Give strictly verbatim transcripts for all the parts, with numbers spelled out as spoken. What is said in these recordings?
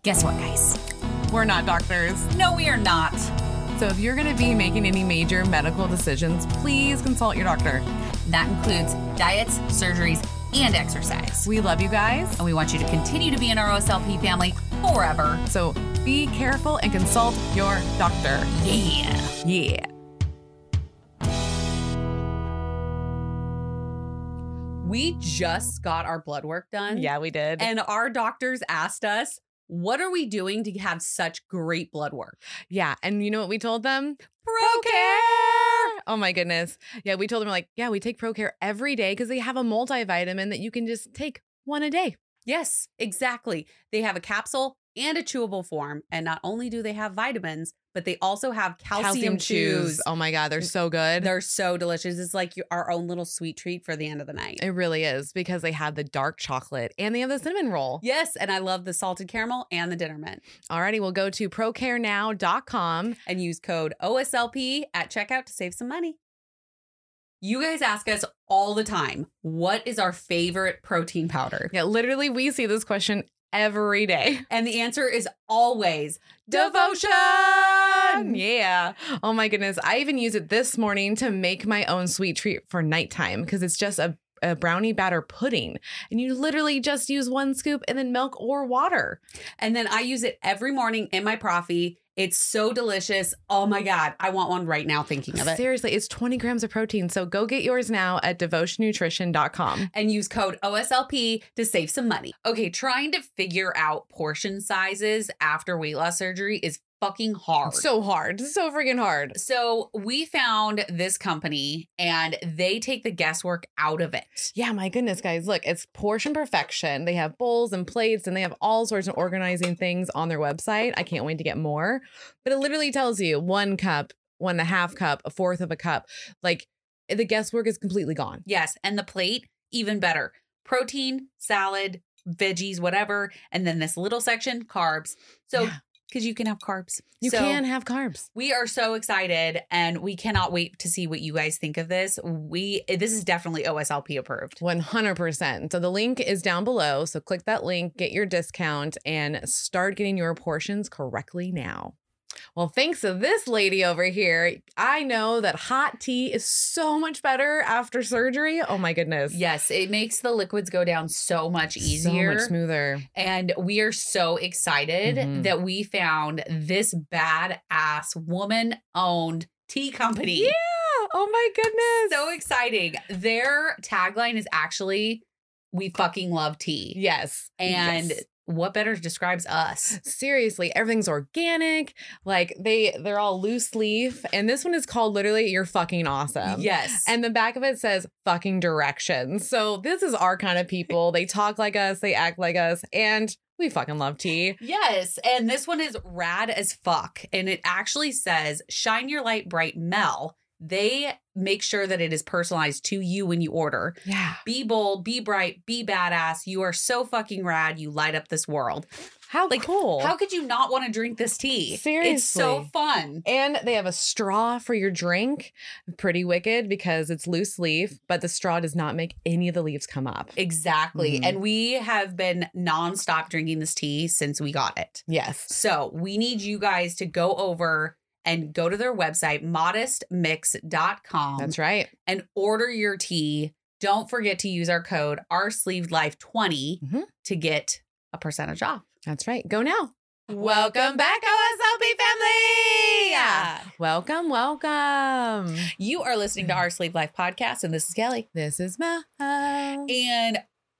Guess what, guys? We're not doctors. No, we are not. So if you're going to be making any major medical decisions, please consult your doctor. That includes diets, surgeries, and exercise. We love you guys. And we want you to continue to be in our O S L P family forever. So be careful and consult your doctor. Yeah. Yeah. We just got our blood work done. Yeah, we did. And our doctors asked us, what are we doing to have such great blood work? Yeah. And you know what we told them? ProCare! Oh my goodness. Yeah, we told them, like, yeah, we take ProCare every day because they have a multivitamin that you can just take one a day. Yes, exactly. They have a capsule and a chewable form. And not only do they have vitamins, but they also have calcium, Calcium chews. chews. Oh my God, they're so good. They're so delicious. It's like your, our own little sweet treat for the end of the night. It really is because they have the dark chocolate and they have the cinnamon roll. Yes, and I love the salted caramel and the dinner mint. Alrighty, we'll go to pro care now dot com and use code O S L P at checkout to save some money. You guys ask us all the time, what is our favorite protein powder? Yeah, literally, we see this question every day. And the answer is always Devotion. Yeah. Oh my goodness. I even use it this morning to make my own sweet treat for nighttime because it's just a, a brownie batter pudding. And you literally just use one scoop and then milk or water. And then I use it every morning in my Proffee. It's so delicious. Oh my God. I want one right now thinking of it. Seriously, it's twenty grams of protein. So go get yours now at devotion nutrition dot com. And use code O S L P to save some money. Okay, trying to figure out portion sizes after weight loss surgery is fucking hard. So hard. So freaking hard. So we found this company and they take the guesswork out of it. Yeah, my goodness, guys. Look, it's portion perfection. They have bowls and plates and they have all sorts of organizing things on their website. I can't wait to get more. But it literally tells you one cup, one and a half cup, a fourth of a cup. Like the guesswork is completely gone. Yes. And the plate, even better. Protein, salad, veggies, whatever. And then this little section, carbs. So yeah. Because you can have carbs. You so can have carbs. We are so excited and we cannot wait to see what you guys think of this. We This is definitely O S L P approved. one hundred percent. So the link is down below. So click that link, get your discount, and start getting your portions correctly now. Well, thanks to this lady over here, I know that hot tea is so much better after surgery. Oh my goodness. Yes, it makes the liquids go down so much easier. So much smoother. And we are so excited mm-hmm. that we found this badass woman-owned tea company. Yeah. Oh my goodness. So exciting. Their tagline is actually, we fucking love tea. Yes. And yes. What better describes us? Seriously, everything's organic. Like they, they're all loose leaf. And this one is called literally You're Fucking Awesome. Yes. And the back of it says fucking directions. So this is our kind of people. They talk like us. They act like us. And we fucking love tea. Yes. And this one is rad as fuck. And it actually says, shine your light bright, Mel. They make sure that it is personalized to you when you order. Yeah. Be bold, be bright, be badass. You are so fucking rad. You light up this world. How like, cool. How could you not want to drink this tea? Seriously. It's so fun. And they have a straw for your drink. Pretty wicked because it's loose leaf, but the straw does not make any of the leaves come up. Exactly. Mm-hmm. And we have been nonstop drinking this tea since we got it. Yes. So we need you guys to go over and go to their website, modest mix dot com. That's right. And order your tea. Don't forget to use our code our sleeved life twenty mm-hmm. to get a percentage off. That's right. Go now. Welcome back, O S L P family. Yeah. Welcome, welcome. You are listening to Our Sleeved Life podcast, and this is Kelly. This is Mel. And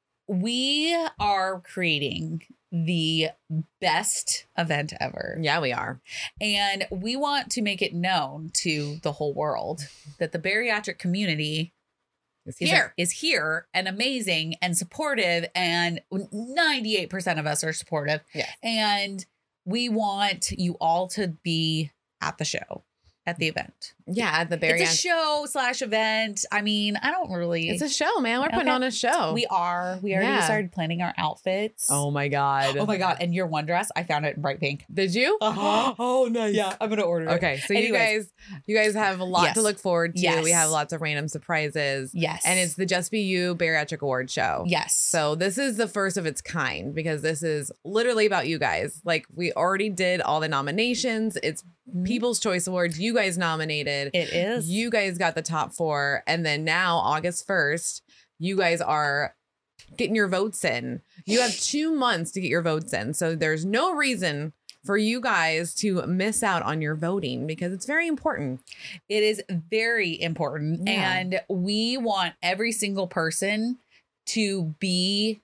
we are creating the best event ever. Yeah, we are. And we want to make it known to the whole world that the bariatric community is here, is here and amazing and supportive. And ninety-eight percent of us are supportive. Yeah. And we want you all to be at the show. at the event. Yeah, at the bariatric. It's a show slash event. I mean, I don't really. It's a show, man. We're putting Okay. on a show. We are. We already Yeah. started planning our outfits. Oh my god. Oh my god! And your one dress, I found it in bright pink. Did you? Uh-huh. Oh, nice. Yeah, I'm gonna order it. Okay, so you Anyways. guys, you guys have a lot Yes. to look forward to. Yes. We have lots of random surprises, Yes. and it's the Just Be You Bariatric Award Show. yes. So this is the first of its kind because this is literally about you guys. Like we already did all the nominations. It's Mhm. People's Choice Awards. You guys nominated. It is. You guys got the top four, and then now August first, you guys are getting your votes in. You have two months to get your votes in, so there's no reason for you guys to miss out on your voting because it's very important. It is very important. Yeah. And we want every single person to be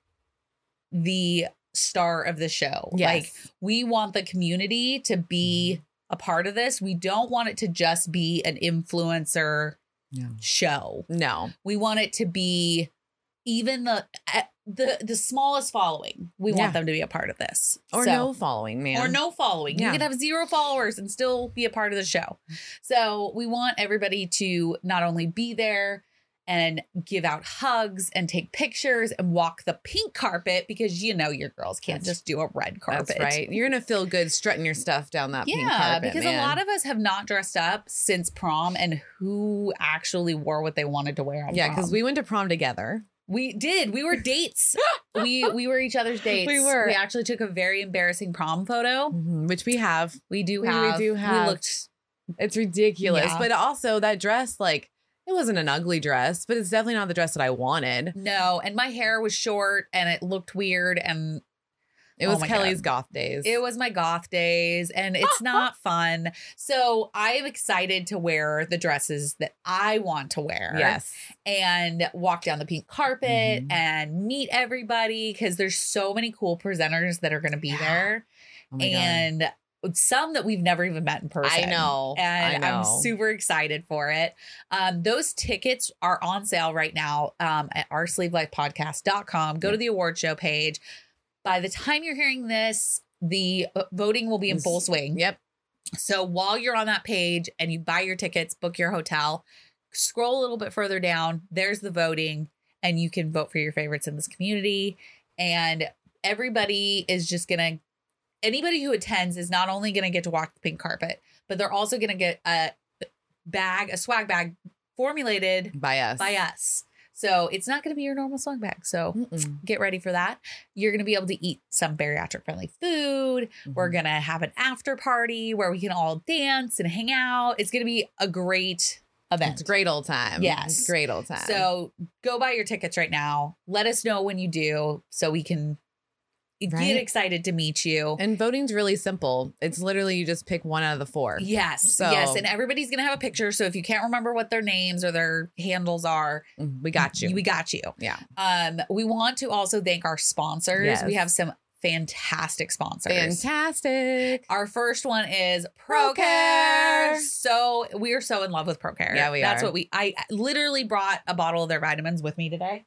the star of the show. Yes. Like, we want the community to be a part of this. We don't want it to just be an influencer No. show. No. We want it to be even the uh, the the smallest following. We Yeah. want them to be a part of this. Or So- no following, man. or no following. Yeah. You can have zero followers and still be a part of the show. So we want everybody to not only be there and give out hugs and take pictures and walk the pink carpet, because you know your girls can't That's- just do a red carpet. That's right. You're gonna feel good strutting your stuff down that pink Yeah, carpet, because man. a lot of us have not dressed up since prom, and who actually wore what they wanted to wear on yeah, prom. because we went to prom together. We did. We were dates. we we were each other's dates. We were. We actually took a very embarrassing prom photo. Mhm, which we have. We do We- we have. do have. We looked. It's ridiculous. Yeah. But also that dress, like, it wasn't an ugly dress, but it's definitely not the dress that I wanted. No, and my hair was short and it looked weird, and It Oh was my Kelly's God. goth days. it was my goth days, and it's not fun. So I am excited to wear the dresses that I want to wear. Yes. And walk down the pink carpet Mhm. and meet everybody, because there's so many cool presenters that are going to be Yeah. there, Oh my God. and some that we've never even met in person. I know. And I I'm know. super excited for it. Um, those tickets are on sale right now um, at our sleeve life podcast dot com. Go to the award show page. By the time you're hearing this, the uh, voting will be in full swing. Yep. So while you're on that page and you buy your tickets, book your hotel, scroll a little bit further down, there's the voting, and you can vote for your favorites in this community. And everybody is just going to, anybody who attends is not only going to get to walk the pink carpet, but they're also going to get a bag, a swag bag formulated By us. by us. So it's not going to be your normal swag bag. So Mm-mm. get ready for that. You're going to be able to eat some bariatric friendly food. We're Mhm. going to have an after party where we can all dance and hang out. It's going to be a great event. It's a great old time. Yes. It's a great old time. So go buy your tickets right now. Let us know when you do so we can Right. get excited to meet you. and voting's really simple. It's literally you just pick one out of the four. Yes. So- yes. And everybody's going to have a picture. So if you can't remember what their names or their handles are, Mm, We got you. we got you. yeah. Um, we want to also thank our sponsors. Yes. We have some fantastic sponsors. Fantastic. Our first one is ProCare. ProCare. So we are so in love with ProCare. Yeah, we That's are. what we. I literally brought a bottle of their vitamins with me today.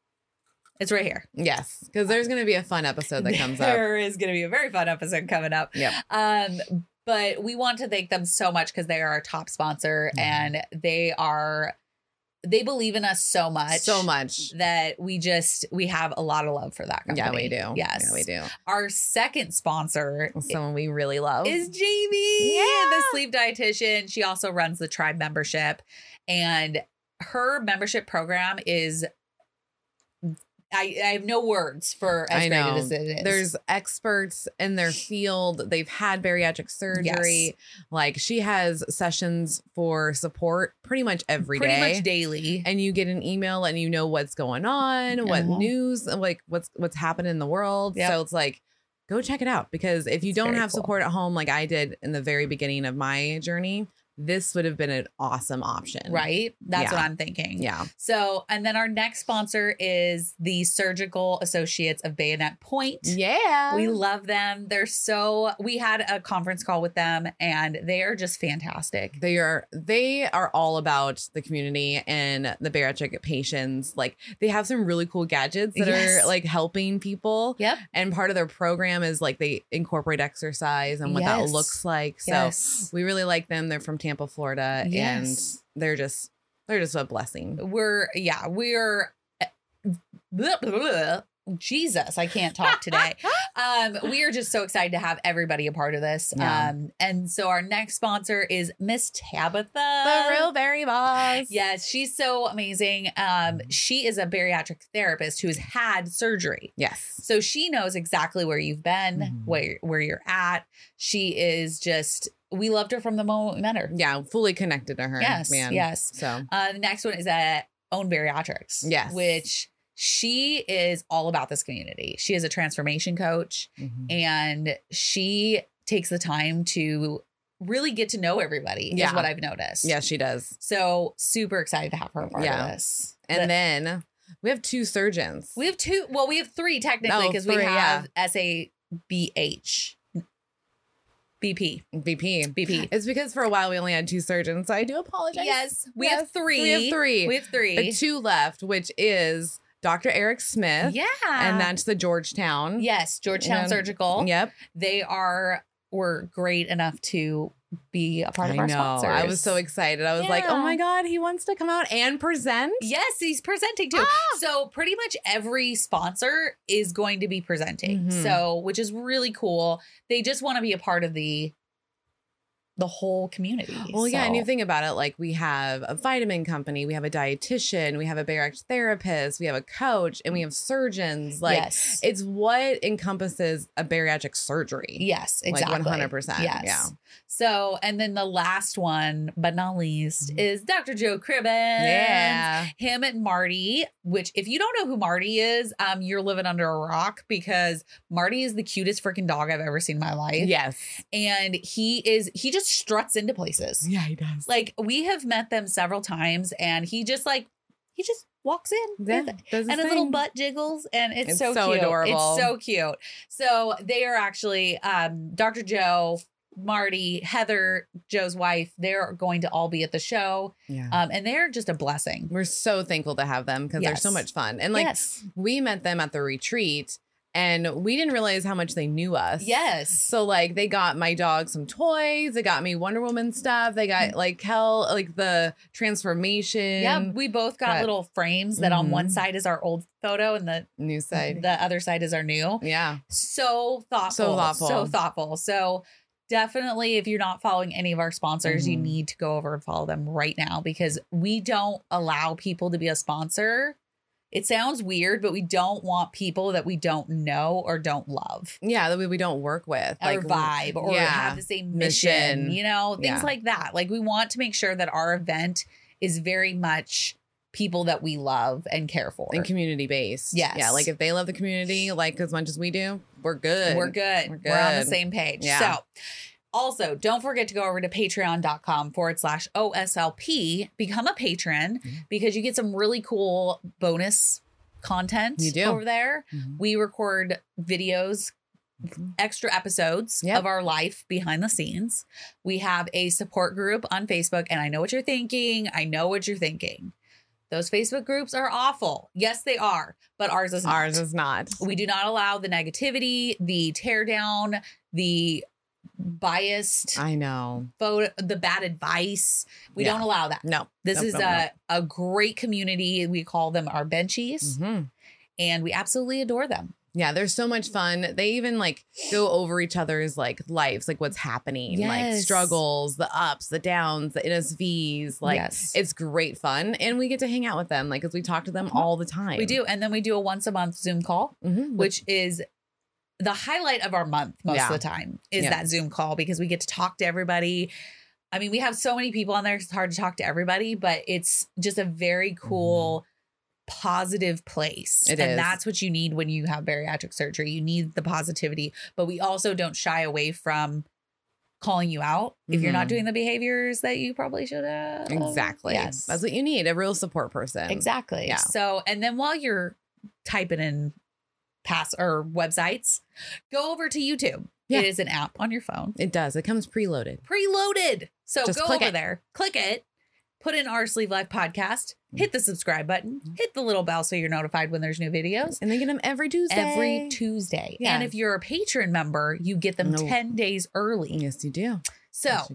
It's right here. Yes. Because there's going to be a fun episode that comes up. There is going to be a very fun episode coming up. Yep. Um, but we want to thank them so much because they are our top sponsor, Mhm. and they are they believe in us so much, So much. that we just we have a lot of love for that company. Yeah, we do. Yes, Yeah, we do. Our second sponsor Someone we really love. is Jamie, Yeah. the sleep dietitian. She also runs the Tribe membership, and her membership program is. I, I have no words for as I great know. as it is. There's experts in their field. They've had bariatric surgery. Yes. Like she has sessions for support pretty much every day. pretty much daily. And you get an email and you know what's going on, what Uh-huh. news, like what's what's happening in the world. Yep. So it's like, go check it out, because if you It's don't very have cool. support at home like I did in the very beginning of my journey, this would have been an awesome option. Right? That's Yeah. what I'm thinking. Yeah. So, and then our next sponsor is the Surgical Associates of Bayonet Point. Yeah. We love them. They're so, we had a conference call with them and they are just fantastic. They are they are all about the community and the bariatric patients. Like they have some really cool gadgets that Yes. are like helping people. Yep. And part of their program is like they incorporate exercise and what that Yes. looks like. So Yes. we really like them. They're from Tampa, Florida, Yes. and they're just they're just a blessing. We're, yeah, we're, blah, blah, blah. Jesus, I can't talk today. um, we are just so excited to have everybody a part of this. Yeah. Um, and so our next sponsor is Miss Tabitha. The real berry boss. Yes, she's so amazing. Um, she is a bariatric therapist who has had surgery. Yes. So she knows exactly where you've been, Mhm. where where you're at. She is just, we loved her from the moment we met her. Yeah, fully connected to her. Yes, man. yes. So Uh, the next one is at Own Bariatrics. Yes. Which she is all about this community. She is a transformation coach mhm. and she takes the time to really get to know everybody, Yeah. is what I've noticed. yeah, she does. So super excited to have her a part Yeah. of this. And The- then we have two surgeons. we have two, well, we have three technically Oh, because we three, have S A B H. B P. B P. B P. It's because for a while we only had two surgeons, so I do apologize. Yes, we Yes, have three. We have three. We have three. But two left, which is Doctor Eric Smith. Yeah. And that's the Georgetown. yes, Georgetown And- Surgical. Yep. They are were great enough to be a part I of our know. sponsors. I was so excited. I was like, oh Yeah. my God, he wants to come out and present. Yes, he's presenting too. Ah! So pretty much every sponsor is going to be presenting. Mhm. So, which is really cool. They just want to be a part of the the whole community. Well, yeah, and So- you think about it, like we have a vitamin company, we have a dietitian, we have a bariatric therapist, we have a coach, and we have surgeons. Like yes. it's what encompasses a bariatric surgery. Yes, Like exactly. one hundred percent. Yes. Yeah. So, and then the last one, but not least, Mhm. is Doctor Joe Cribbins. Yeah. Him and Marty, which if you don't know who Marty is, um, you're living under a rock because Marty is the cutest freaking dog I've ever seen in my life. Yes. And he is, he just struts into places. Yeah, he does. Like we have met them several times and he just like, he just walks in. yeah, with- does his and his little thing. butt jiggles and it's, It's so, so cute. adorable. It's so cute. So they are actually um Doctor Joe, Marty, Heather, Joe's wife, they're going to all be at the show. Yeah. Um and they're just a blessing. We're so thankful to have them because they're so Yes. much fun. And like yes. we met them at the retreat and we didn't realize how much they knew us. Yes. So like they got my dog some toys, they got me Wonder Woman stuff, they got like Kel like the transformation. Yeah, we both got But- little frames that on one Mhm. side is our old photo and the New side. the other side is our new. Yeah. So thoughtful. So thoughtful. So thoughtful. So definitely if you're not following any of our sponsors, you Mhm. need to go over and follow them right now because we don't allow people to be a sponsor. It sounds weird, but we don't want people that we don't know or don't love. Yeah, that we, we don't work with. Or vibe or yeah. have the same mission, Mission. you know, things Yeah. like that. Like we want to make sure that our event is very much people that we love and care for. and community based. Yes. Yeah. Like if they love the community like as much as we do, we're good. We're good. We're We're, on the good. same page. Yeah. So also don't forget to go over to patreon.com forward slash OSLP, become a patron Mhm. because you get some really cool bonus content You do. over there. Mhm. We record videos, Mhm. extra episodes Yep. of our life behind the scenes. We have a support group on Facebook and I know what you're thinking. I know what you're thinking. Those Facebook groups are awful. Yes, they are, but ours is not. Ours is not. We do not allow the negativity, the tear down, the biased I know. photo, the bad advice. We Yeah. don't allow that. No. This Nope, is nope, a, a great community. We call them our benchies Mhm. and we absolutely adore them. Yeah, they're so much fun. They even like go over each other's like lives, like what's happening, like Yes. struggles, the ups, the downs, the N S Vs. Like Yes. it's great fun. And we get to hang out with them, like, because we talk to them Mhm. all the time. We do. And then we do a once a month Zoom call, Mhm. which is the highlight of our month most Yeah. of the time is Yeah. that Zoom call because we get to talk to everybody. I mean, we have so many people on there. It's hard to talk to everybody, but it's just a very cool, positive place. It and is. that's what you need when you have bariatric surgery. You need the positivity, but we also don't shy away from calling you out if you're not Mhm. doing the behaviors that you probably should have. Exactly. Yes. That's what you need, a real support person. Exactly. Yeah. So, and then while you're typing in pass or websites, go over to YouTube. Yeah. It is an app on your phone, It does. It comes preloaded. preloaded. So Just go click over it. there, click it, put in our Sleeve Life podcast, hit the subscribe button, Mhm. hit the little bell so you're notified when there's new videos. And they get them every Tuesday. Every Tuesday. Yeah. And if you're a patron member, you get them No. ten days early. Yes, you do. So Yes, you do.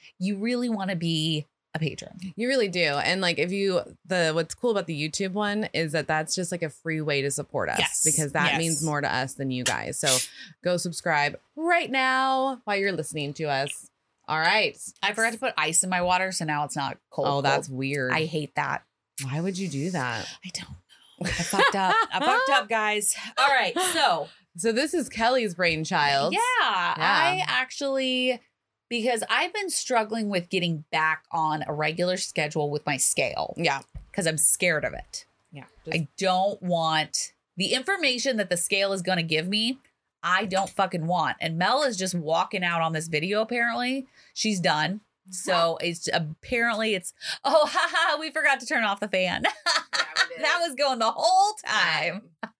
you really want to be a patron. You really do. And like if you the what's cool about the YouTube one is that that's just like a free way to support us Yes. because that Yes. means more to us than you guys. So go subscribe right now while you're listening to us. All right. I forgot to put ice in my water, so now it's not cold. Oh, cold. that's weird. I hate that. Why would you do that? I don't know. I fucked up. I fucked up, guys. All right. So So this is Kelly's brainchild. yeah, I actually, because I've been struggling with getting back on a regular schedule with my scale. Yeah. Because I'm scared of it. Yeah. I don't want the information that the scale is going to give me. I don't fucking want. And Mel is just walking out on this video. Apparently she's done. So it's apparently it's, oh, haha, we forgot to turn off the fan. That was going the whole time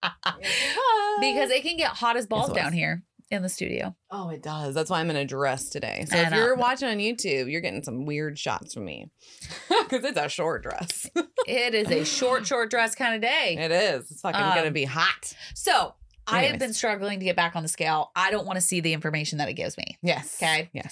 because it can get hot as balls Yes, it down was. here in the studio. Oh, it does. That's why I'm in a dress today. So And, if you're uh, watching on YouTube, you're getting some weird shots from me because it's a short dress. It is a short, short dress kind of day. It is. It's fucking Um, gonna be hot. So I have Anyways. been struggling to get back on the scale. I don't want to see the information that it gives me. Yes. Okay. Yes.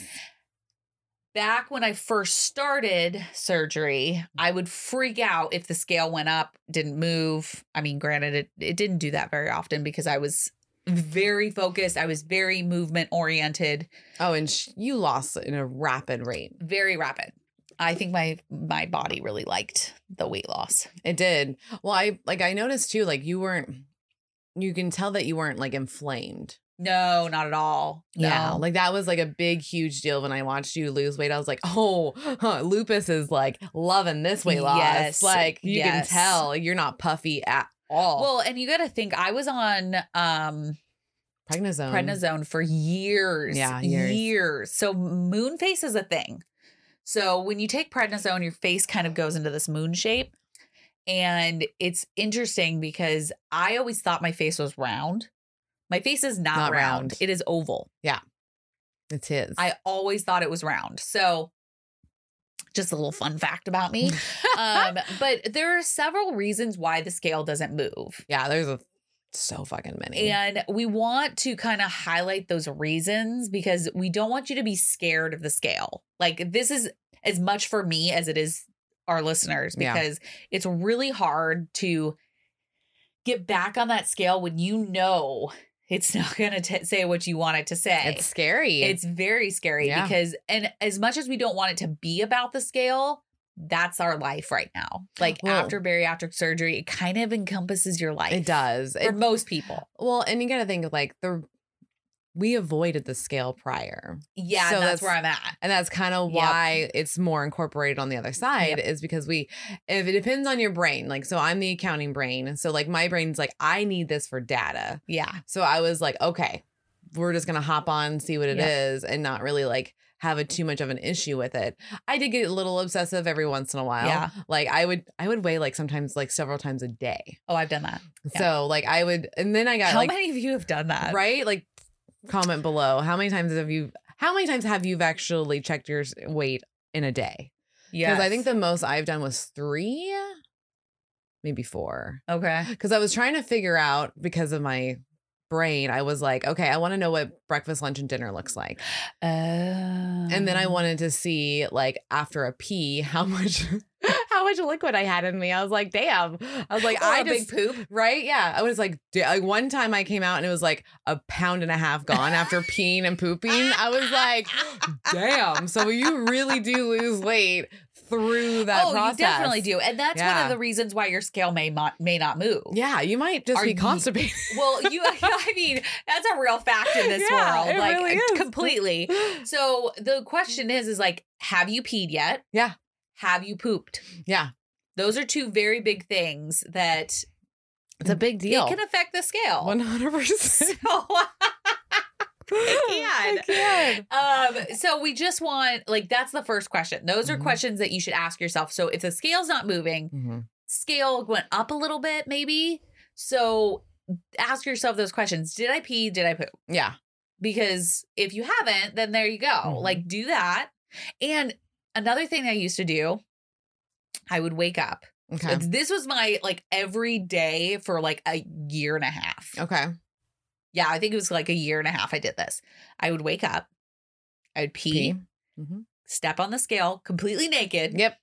Back when I first started surgery, I would freak out if the scale went up, didn't move. I mean, granted, it, it didn't do that very often because I was very focused. I was very movement oriented, Oh, and sh- you lost in a rapid rate. very rapid. I think my my body really liked the weight loss. It did. Well, I like I noticed too. Like you weren't. You can tell that you weren't like inflamed. No, not at all. Yeah, No. like that was like a big, huge deal when I watched you lose weight. I was like, oh, huh, Lupus is like loving this weight loss. Yes, Like you yes. can tell you're not puffy at all. Well, and you got to think I was on um prednisone. prednisone for years. Yeah, years. years. So moon face is a thing. So when you take prednisone, your face kind of goes into this moon shape. And it's interesting because I always thought my face was round. My face is not, Not round. round. It is oval. It's his. I always thought it was round. So just a little fun fact about me. um, but there are several reasons why the scale doesn't move. yeah, there's a so fucking many. And we want to kind of highlight those reasons because we don't want you to be scared of the scale. Like this is as much for me as it is our listeners Yeah. because it's really hard to get back on that scale when you know it's not going to say what you want it to say. It's scary. It's very scary Yeah. because, and as much as we don't want it to be about the scale, that's our life right now. Like Well- after bariatric surgery, it kind of encompasses your life. it does. For It, most people. well, and you got to think of like the we avoided the scale prior. Yeah, So and that's, that's- where I'm at. And that's kind of Yep. why it's more incorporated on the other side is because we, if it depends on your brain, like, so I'm the accounting brain. So like my brain's like, I need this for data. Yeah. So I was like, okay, we're just going to hop on, see what it is, Yeah. and not really like have a too much of an issue with it. I did get a little obsessive every once in a while. Yeah. Like I would, I would weigh like sometimes like several times a day. Oh, I've done that. Yeah. So like I would, and then I got How like, many of you have done that? right? Like comment below. How many times have you, how many times have you actually checked your s- weight in a day? Yeah. Because I think the most I've done was three, maybe four. Okay. Because I was trying to figure out, because of my brain, I was like, okay, I want to know what breakfast, lunch, and dinner looks like. Uh, And then I wanted to see, like, after a pee, how much how much liquid I had in me. I was like, damn. I was like, Or I a just big poop. right? Yeah. I was like, da- like one time I came out and it was like a pound and a half gone after peeing and pooping. I was like, damn. So you really do lose weight through that oh, process. you definitely do. And that's one Yeah. of the reasons why your scale may not, may not move. Yeah, you might just Are be you- constipated. Well, you, I mean, that's a real fact in this Yeah, world. it Like, really is. completely. So the question is, is like, have you peed yet? Yeah. Have you pooped? Yeah. Those are two very big things that It's a big deal. it can affect the scale. one hundred percent. So, I can. um, so we just want, like, that's the first question. Those are Mhm. questions that you should ask yourself. So if the scale's not moving, Mhm. scale went up a little bit, maybe. So ask yourself those questions. Did I pee? Did I poop? Yeah. Because if you haven't, then there you go. Mhm. Like, do that. And another thing I used to do, I would wake up. Okay. Like, this was my, like, every day for like a year and a half. Okay. Yeah, I think it was like a year and a half I did this. I would wake up. I would pee. Pee. Mhm. step on the scale completely naked, Yep.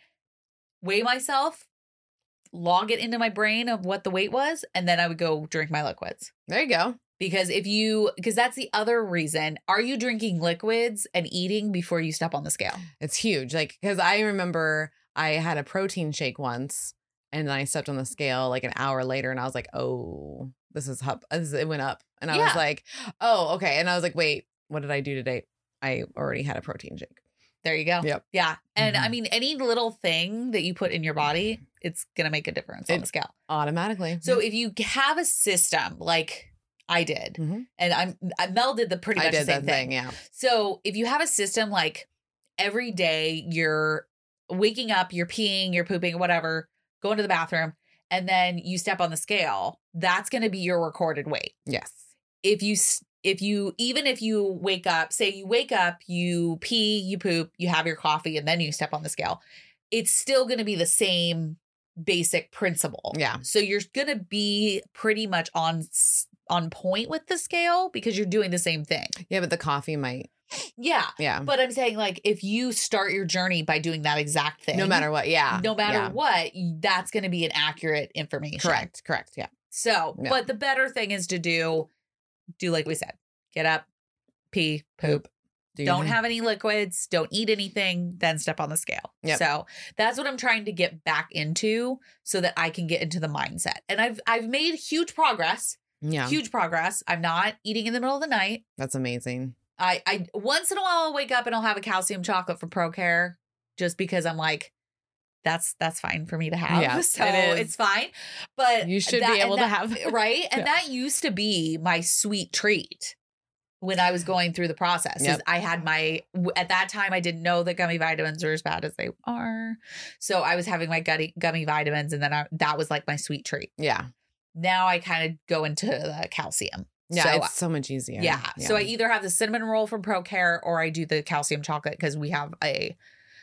weigh myself, log it into my brain of what the weight was, and then I would go drink my liquids. There you go. Because if you, because that's the other reason. Are you drinking liquids and eating before you step on the scale? It's huge. Like, because I remember I had a protein shake once and then I stepped on the scale like an hour later and I was like, oh, this is up. It went up. And I Yeah. was like, oh, okay. And I was like, wait, what did I do today? I already had a protein shake. There you go. Yep. Yeah. And Mhm. I mean, any little thing that you put in your body, it's going to make a difference on It- the scale. Automatically. So if you have a system like I did, Mhm. and I'm, I Mel did the pretty much I did the same that thing. thing. Yeah. So if you have a system like every day you're waking up, you're peeing, you're pooping, whatever, going to the bathroom, and then you step on the scale, that's going to be your recorded weight. Yes. If you, s- if you, even if you wake up, say you wake up, you pee, you poop, you have your coffee, and then you step on the scale, it's still going to be the same basic principle. Yeah. So you're going to be pretty much on s- on point with the scale because you're doing the same thing. Yeah. But the coffee might. Yeah. Yeah. But I'm saying, like, if you start your journey by doing that exact thing, No matter what. Yeah. no matter Yeah. what, that's going to be an accurate information. Correct. Correct. Yeah. So, Yeah. but the better thing is to do, do like we said, get up, pee, poop. Do your Don't thing. have any liquids, don't eat anything, then step on the scale. Yep. So that's what I'm trying to get back into so that I can get into the mindset. And I've I've made huge progress. Yeah. Huge progress. I'm not eating in the middle of the night. That's amazing. I, I once in a while I'll wake up and I'll have a calcium chocolate from ProCare just because I'm like, that's that's fine for me to have. Yeah, so it is. it's fine. But You should that- be able and to that- have. right. And Yeah. that used to be my sweet treat when I was going through the process. is Yep. I had my w- at that time I didn't know that gummy vitamins are as bad as they are. So I was having my gummy gummy vitamins and then I, that was like my sweet treat. Yeah. Now I kind of go into the calcium. Yeah. So It's so much easier. yeah. So I either have the cinnamon roll from ProCare or I do the calcium chocolate because we have a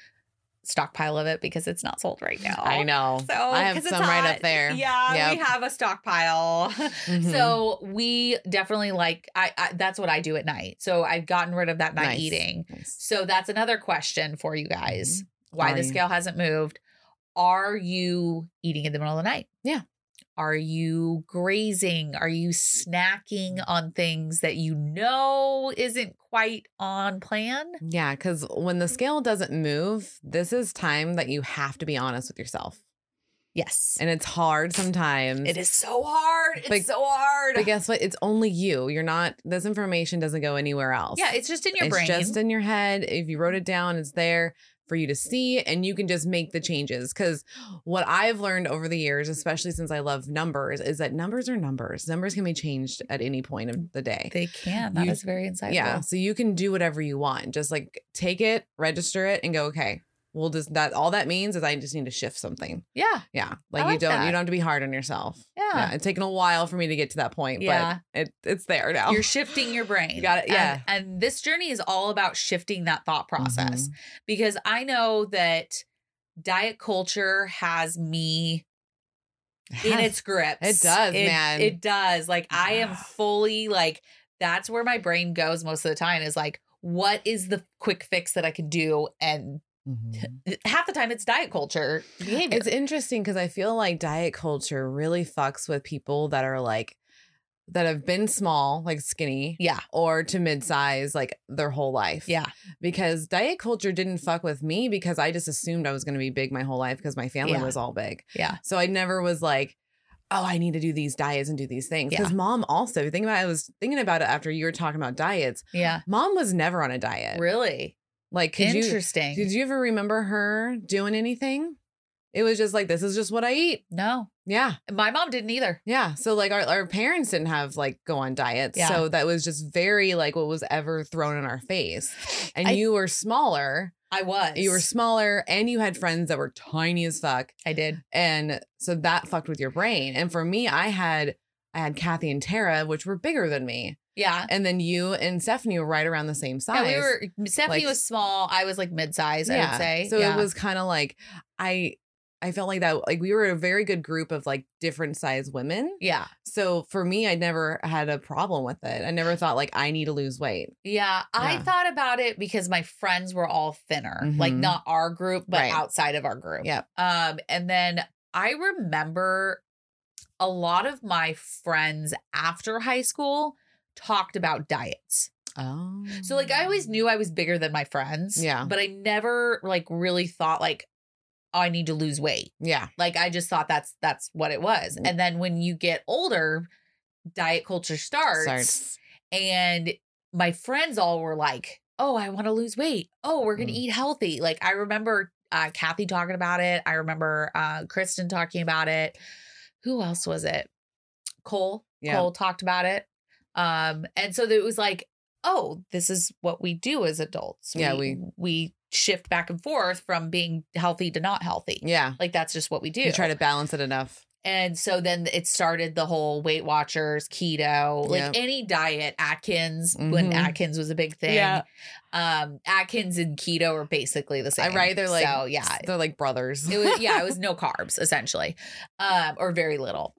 stockpile of it because it's not sold right now. I know. So I have 'cause it's some right hot. up there. Yeah, Yep. we have a stockpile. Mhm. So we definitely like I, I that's what I do at night. So I've gotten rid of that night Nice. eating. Nice. So that's another question for you guys. Why Are the you? scale hasn't moved. Are you eating in the middle of the night? Yeah. Are you grazing? Are you snacking on things that you know isn't quite on plan? Yeah, because when the scale doesn't move, this is time that you have to be honest with yourself. Yes. And it's hard sometimes. It is so hard. It's But- so hard. But guess what? It's only you. You're not, this information doesn't go anywhere else. Yeah, it's just in your it's brain. just in your head. If you wrote it down, it's there for you to see and you can just make the changes. Because what I've learned over the years, especially since I love numbers, is that numbers are numbers. Numbers can be changed at any point of the day. They can. That is You- very insightful. Yeah. So you can do whatever you want. Just like take it, register it, and go, okay, we'll just that all that means is I just need to shift something. Yeah. Yeah. Like, like you don't that. you don't have to be hard on yourself. Yeah. It's taken a while for me to get to that point, Yeah. but it it's there now. You're shifting your brain. You got it, And- yeah. And, this journey is all about shifting that thought process Mhm. because I know that diet culture has me in its grips. It does, man. It does. Like I am Yeah. fully like, that's where my brain goes most of the time is like, what is the quick fix that I can do? And Mhm. half the time it's diet culture behavior. It's interesting because I feel like diet culture really fucks with people that are like that have been small, like skinny, yeah. or to mid-size like their whole life. Yeah. Because diet culture didn't fuck with me because I just assumed I was going to be big my whole life because my family Yeah. was all big. Yeah. So I never was like, oh, I need to do these diets and do these things. Because Yeah. mom also, think about it, I was thinking about it after you were talking about diets. Yeah. Mom was never on a diet. Really Like, could you, interesting. did you ever remember her doing anything? It was just like, this is just what I eat. no, Yeah. my mom didn't either. Yeah. So like our, our parents didn't have like go on diets. Yeah. So that was just very like what was ever thrown in our face. And I- you were smaller. I was. You were smaller and you had friends that were tiny as fuck. I did. And so that fucked with your brain. And for me, I had I had Kathy and Tara, which were bigger than me. Yeah. And then you and Stephanie were right around the same size. Yeah, we were. Stephanie Like- was small. I was like mid-size. I would say. So yeah. it was kind of like I I felt like that, like we were a very good group of like different size women. Yeah. So for me, I never had a problem with it. I never thought like I need to lose weight. Yeah. I Yeah. thought about it because my friends were all thinner, like Mhm. not our group, but Right. outside of our group. Yep. Um, and then I remember a lot of my friends after high school talked about diets. Oh. So like I always knew I was bigger than my friends. Yeah. But I never like really thought like, oh, I need to lose weight. Yeah. Like I just thought that's that's what it was. And then when you get older, diet culture starts, Starts. and my friends all were like, "Oh, I want to lose weight. Oh, we're going to Mm. eat healthy." Like I remember uh, Kathy talking about it. I remember uh, Kristen talking about it. Who else was it? Cole. Yeah. Cole talked about it. Um, and so it was like, oh, this is what we do as adults. Yeah, we we shift back and forth from being healthy to not healthy. Yeah. Like that's just what we do. You try to balance it enough. And so then it started the whole Weight Watchers, keto, like Yep. any diet, Atkins, when Mhm. Atkins was a big thing. Yeah. Um, Atkins and keto are basically the same. I right. They're like, so yeah, they're like brothers. it was, yeah, it was no carbs essentially, um, or very little.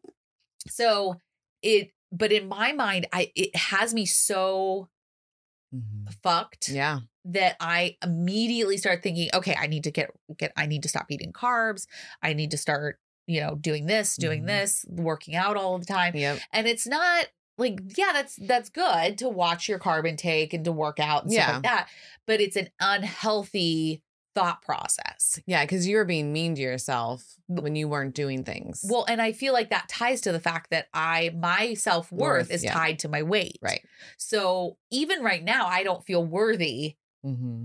So it, but in my mind, I, it has me so Mhm. fucked Yeah. that I immediately start thinking, okay, I need to get, get, I need to stop eating carbs. I need to start, you know, doing this, doing Mhm. this, working out all the time. Yep. And it's not like, yeah, that's, that's good to watch your carb intake and to work out and stuff Yeah. like that. But it's an unhealthy thought process. Yeah. Cause you were being mean to yourself when you weren't doing things. Well, and I feel like that ties to the fact that I, my self-worth Worth, is yeah. tied to my weight. Right. So even right now, I don't feel worthy Mm-hmm.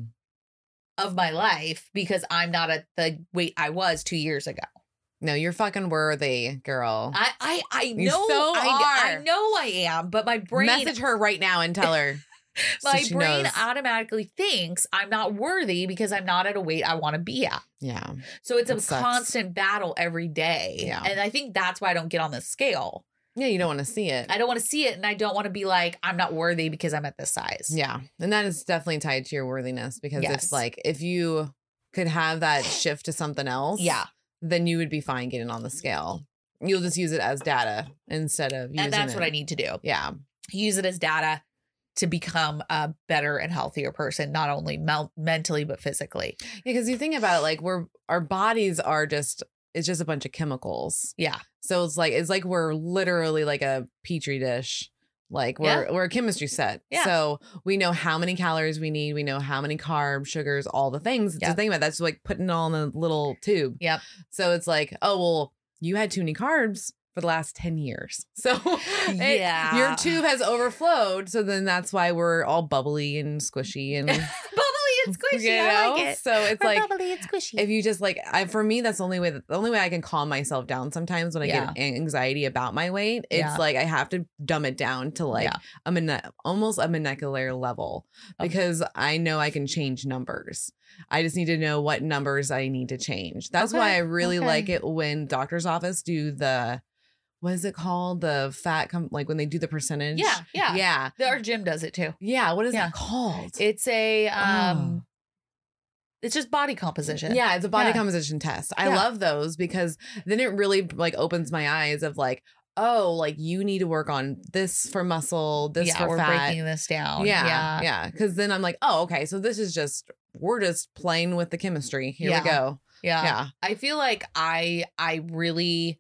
of my life because I'm not at the weight I was two years ago. No, you're fucking worthy, girl. I I, I You know so I, I are. know I am, but my brain Message her right now and tell her. so my she brain knows. automatically thinks I'm not worthy because I'm not at a weight I want to be at. Yeah. So it's That a sucks. constant battle every day. Yeah. And I think that's why I don't get on the scale. Yeah. You don't want to see it. I don't want to see it, and I don't want to be like, I'm not worthy because I'm at this size. Yeah. And that is definitely tied to your worthiness because Yes. if like, if you could have that shift to something else, Yeah. then you would be fine getting on the scale. You'll just use it as data instead of using And that's it. what I need to do. Yeah. Use it as data to become a better and healthier person, not only mel- mentally, but physically. Yeah, because you think about it, like we're our bodies are just it's just a bunch of chemicals. Yeah. So it's like it's like we're literally like a petri dish. Like we're we're a chemistry set. Yeah. So we know how many calories we need. We know how many carbs, sugars, all the things. Yeah. To think about that's like putting it all in a little tube. Yep. So it's like, oh well, you had too many carbs for the last ten years. So it- Yeah. your tube has overflowed. So then that's why we're all bubbly and squishy and Bubbly and squishy. you I know? like it. So it's We're like bubbly and squishy. if you just like I for me that's the only way that the only way I can calm myself down sometimes when I Yeah. get anxiety about my weight. It's Yeah. like I have to dumb it down to like Yeah. a mone- almost a molecular level Okay. because I know I can change numbers. I just need to know what numbers I need to change. That's why Okay, I really okay. like it when doctor's office do the what is it called? The fat com- like when they do the percentage. yeah, yeah. Yeah. The- Our gym does it too. Yeah. What is Yeah. that called? It's a um Oh. it's just body composition. Yeah, it's a body Yeah. composition test. I Yeah. love those because then it really like opens my eyes of like, oh, like you need to work on this for muscle, this yeah, for we're fat. breaking this down. yeah, Yeah. yeah. Because then I'm like, oh, okay, so this is just we're just playing with the chemistry. Here Yeah. we go. Yeah. Yeah, I feel like I I really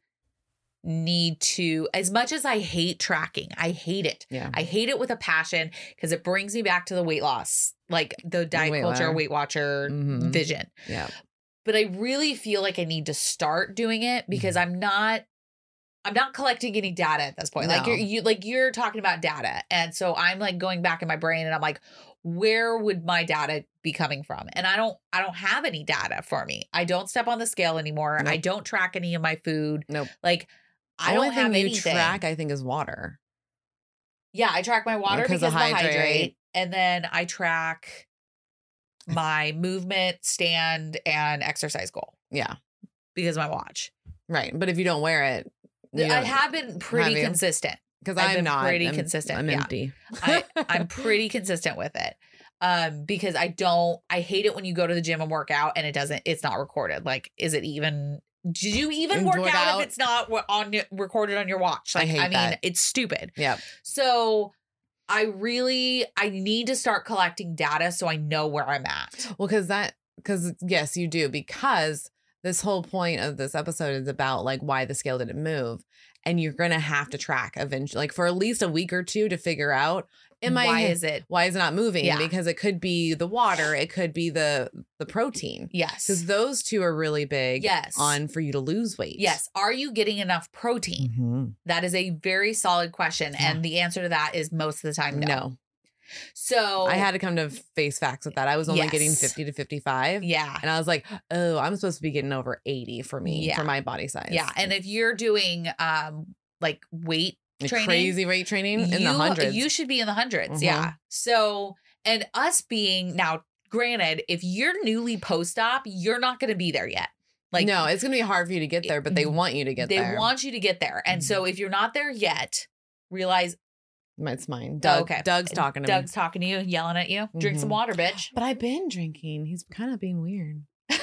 need to, as much as I hate tracking, I hate it. yeah, I hate it with a passion because it brings me back to the weight loss, like the diet Weight culture, Watcher. Weight Watcher Mhm. vision. yeah. But I really feel like I need to start doing it because I'm not I'm not collecting any data at this point. Like No. you're you like you're talking about data. And so I'm like going back in my brain and I'm like, where would my data be coming from? And I don't I don't have any data for me. I don't step on the scale anymore. Nope. I don't track any of my food. Nope. Like I The only don't have thing you anything. track, I think, is water. Yeah, I track my water Because because of of the hydrate. hydrate. And then I track my movement, stand, and exercise goal Yeah, because of my watch. right. But if you don't wear it, you I don't- have been pretty Have you? consistent. because I've I'm been not pretty I'm- consistent, I'm yeah. empty. I, I'm pretty consistent with it. Um, because I don't, I hate it when you go to the gym and work out and it doesn't, it's not recorded. Like, is it even do you even And work work out, out? if it's not wa- on your- recorded on your watch? I Like, hate I mean, that. it's stupid. Yep. So I really, I need to start collecting data so I know where I'm at. Well, because that, because yes, you do. Because this whole point of this episode is about like why the scale didn't move. And you're going to have to track eventually, like for at least a week or two to figure out, am I, Why is it? why is it not moving? Yeah. Because it could be the water. It could be the, the protein. Yes. Because those two are really big Yes. on for you to lose weight. Yes. Are you getting enough protein? Mm-hmm. That is a very solid question. Yeah. And the answer to that is most of the time no. No. So I had to come to face facts with that. I was only Yes. getting fifty to fifty-five. yeah. And I was like, oh, I'm supposed to be getting over eighty for me, Yeah. for my body size. Yeah. And if you're doing um like weight Like training, crazy weight training in you, the hundreds. You should be in the hundreds. Mhm. Yeah. So, and us being now, granted, if you're newly post-op, you're not going to be there yet. Like, no, it's going to be hard for you to get there, but they want you to get they there. want you to get there. And Mhm. so if you're not there yet, realize It's mine. Doug, okay. Doug's talking to Doug's me. talking to you, yelling at you. Drink some Mhm. water, bitch. But I've been drinking. He's kind of being weird.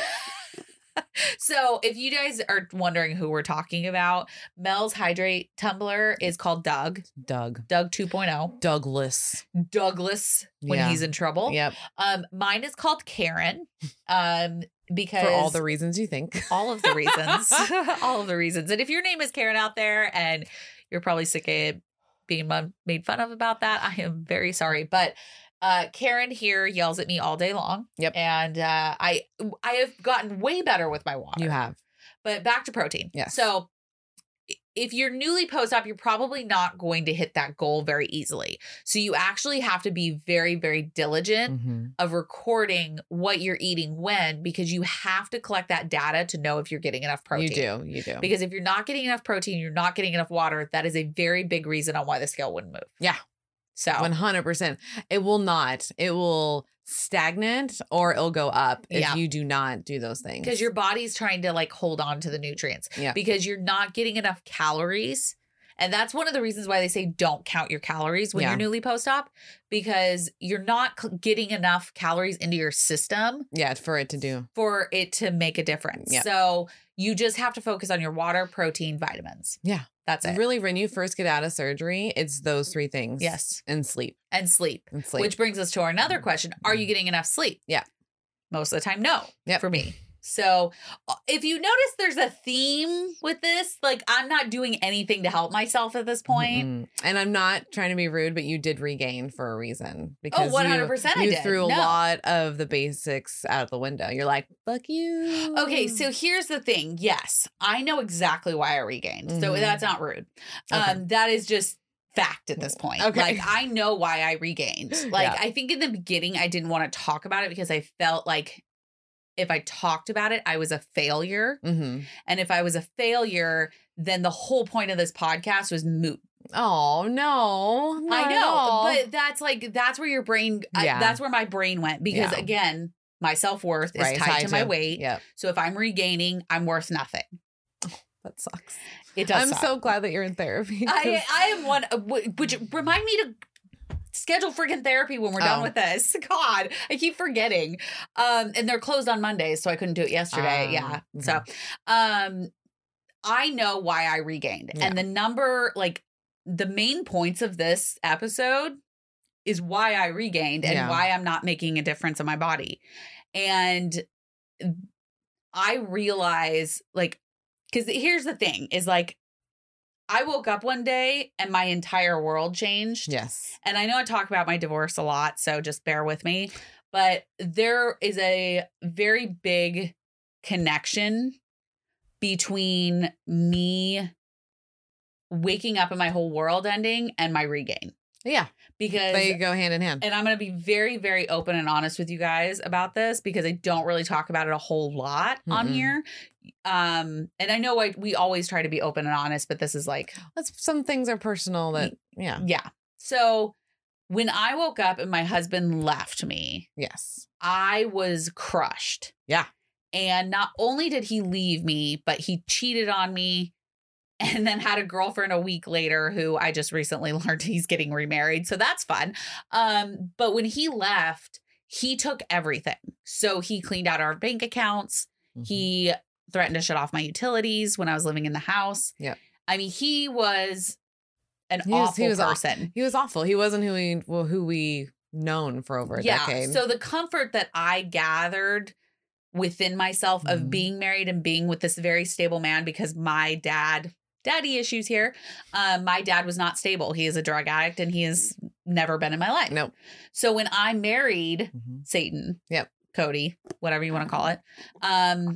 So if you guys are wondering who we're talking about, Mel's Hydrate tumbler is called Doug. Doug. Doug two point oh. Douglas. Douglas when Yeah. he's in trouble. Yep. Um, mine is called Karen. Um, because For all the reasons you think. all of the reasons. all of the reasons. And if your name is Karen out there and you're probably sick of being mon- made fun of about that, I am very sorry. But uh, Karen here yells at me all day long. Yep. And uh, I I have gotten way better with my water. You have. But back to protein. Yes. So i- if you're newly post-op, you're probably not going to hit that goal very easily. So you actually have to be very, very diligent Mhm. of recording what you're eating when, because you have to collect that data to know if you're getting enough protein. You do. You do. Because if you're not getting enough protein, you're not getting enough water, that is a very big reason on why the scale wouldn't move. Yeah. So one hundred percent. It will not. It will stagnant or it'll go up if Yeah. you do not do those things. because your body's trying to like hold on to the nutrients. Yeah. Because you're not getting enough calories. And that's one of the reasons why they say don't count your calories when Yeah. you're newly post-op, because you're not c- getting enough calories into your system Yeah, for it to do. for it to make a difference. Yeah. So you just have to focus on your water, protein, vitamins. Yeah. That's it. Really, when you first get out of surgery, it's those three things. Yes. And sleep. And sleep. And sleep. Which brings us to our another question. Are you getting enough sleep? Yeah. Most of the time, no. Yep. For me. So uh, if you notice there's a theme with this, like I'm not doing anything to help myself at this point. Mm-mm. And I'm not trying to be rude, but you did regain for a reason. Because one hundred percent you, I you did. threw a No. lot of the basics out the window. You're like, fuck you. Okay, so here's the thing. Yes, I know exactly why I regained. So Mhm. that's not rude. Okay. Um, that is just fact at this point. Okay. Like I know why I regained. Like Yeah. I think in the beginning I didn't want to talk about it because I felt like if I talked about it, I was a failure. Mm-hmm. And if I was a failure, then the whole point of this podcast was moot. Oh, no. not I at know, all. but that's like that's where your brain I- Yeah. that's where my brain went because Yeah. again, my self-worth is Right, tied, to my weight. Yep. So if I'm regaining, I'm worth nothing. That sucks. It does I'm suck. so glad that you're in therapy. 'cause- I I am one uh, w- which remind me to schedule freaking therapy when we're done Oh. with this. God, I keep forgetting. Um and they're closed on Mondays, so I couldn't do it yesterday. Ah, yeah. mhm. So um I know why I regained. Yeah. And the number like the main points of this episode is why I regained and Yeah. why I'm not making a difference in my body. And I realize like cuz here's the thing is like I woke up one day and my entire world changed. Yes. And I know I talk about my divorce a lot, so just bear with me. But there is a very big connection between me waking up and my whole world ending and my regain. Yeah. Because They go hand in hand. and I'm going to be very, very open and honest with you guys about this because I don't really talk about it a whole lot on Mm-mm. here. Um, and I know I, we always try to be open and honest, but this is like, That's some things are personal that, yeah. yeah. So when I woke up and my husband left me, Yes. I was crushed. Yeah. And not only did he leave me, but he cheated on me and then had a girlfriend a week later who I just recently learned he's getting remarried. So that's fun. Um, but when he left, he took everything. So he cleaned out our bank accounts. Mhm. He threatened to shut off my utilities when I was living in the house. Yep. I mean, he was an He was- awful he was aw- person. He was awful. He wasn't who we well, who we known for over a yeah. decade. So the comfort that I gathered within myself of Mhm. being married and being with this very stable man, because my dad, daddy issues here. Um, my dad was not stable. He is a drug addict and he has never been in my life. Nope. So when I married Mhm. Satan, Yep. Cody, whatever you want to call it, um,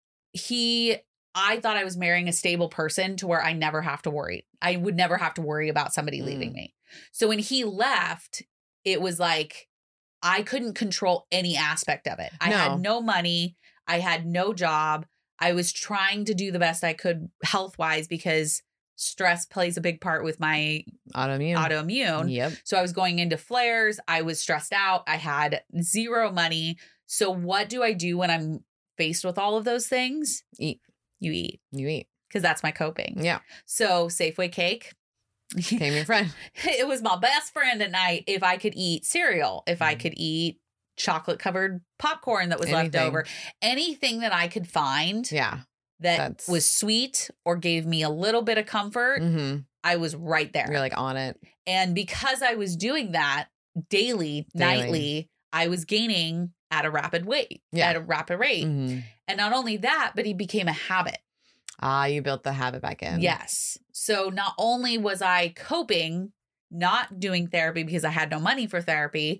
he, I thought I was marrying a stable person to where I never have to worry. I would never have to worry about somebody Mm. leaving me. So when he left, it was like I couldn't control any aspect of it. I No. had no money. I had no job. I was trying to do the best I could health wise because stress plays a big part with my Autoimmune. autoimmune. Yep. So I was going into flares. I was stressed out. I had zero money. So what do I do when I'm faced with all of those things? Eat. You eat, You eat. because that's my coping. Yeah. So Safeway cake. Came your friend. It was my best friend at night. If I could eat cereal, if I Mhm. could eat chocolate covered popcorn that was left Anything. over, anything that I could find Yeah. that that's- was sweet or gave me a little bit of comfort, Mm-hmm. I was right there. You're like on it. And because I was doing that daily, Daily. nightly, I was gaining at a rapid rate, Yeah. at a rapid rate. Mm-hmm. And not only that, but it became a habit. Ah, you built the habit back in. Yes. So not only was I coping, not doing therapy because I had no money for therapy,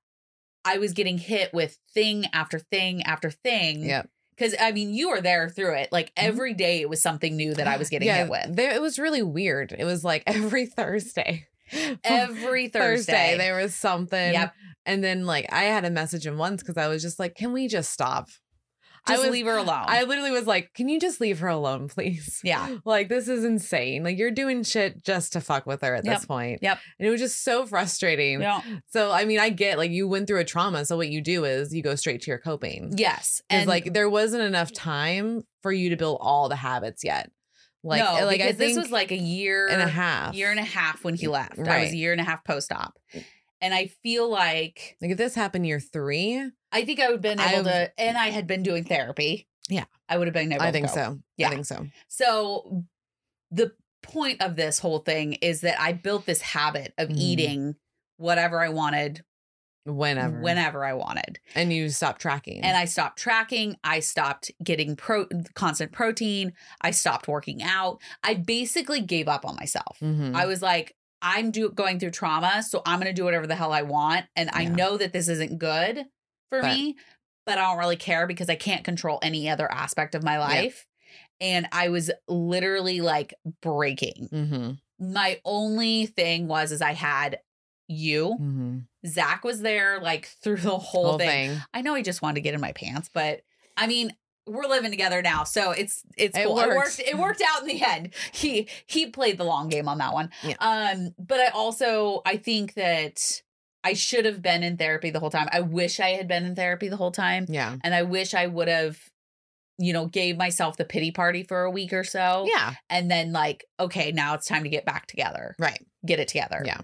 I was getting hit with thing after thing after thing. Yep. Because, I mean, you were there through it. Like every day it was something new that I was getting yeah, hit with. There, it was really weird. It was like every Thursday. Every Thursday. there was something. Yep. And then like I had a message him once because I was just like, can we just stop? Just I was, leave her alone. I literally was like, can you just leave her alone, please? Yeah. Like, this is insane. Like, you're doing shit just to fuck with her at Yep. this point. Yep. And it was just so frustrating. Yeah. So, I mean, I get like you went through a trauma. So, what you do is you go straight to your coping. Yes. Because And like there wasn't enough time for you to build all the habits yet. Like, no, like because I think this was like a year and a half. year and a half when he left. I was Right. a year and a half post-op. And I feel like Like if this happened year three, I think I would have been able I've- to, and I had been doing therapy. Yeah. I would have been able I to think cope. so. Yeah. I think so. So the point of this whole thing is that I built this habit of Mhm. eating whatever I wanted Whenever. whenever I wanted. And you stop tracking. And I stopped tracking. I stopped getting pro- constant protein. I stopped working out. I basically gave up on myself. Mhm. I was like, I'm do- going through trauma, so I'm going to do whatever the hell I want. And I Yeah. know that this isn't good for But- me, but I don't really care because I can't control any other aspect of my life. And I was literally like breaking. Mhm. My only thing was, is I had you. Mhm. Zach was there like through the whole, Whole thing. thing. I know he just wanted to get in my pants, but I mean, we're living together now, so it's it's It cool. It worked. worked. It worked out in the end. He he played the long game on that one. Yeah. Um, but I also I think that I should have been in therapy the whole time. I wish I had been in therapy the whole time, Yeah. and I wish I would have, you know, gave myself the pity party for a week or so, Yeah. and then like, okay, now it's time to get back together, Right. get it together. Yeah.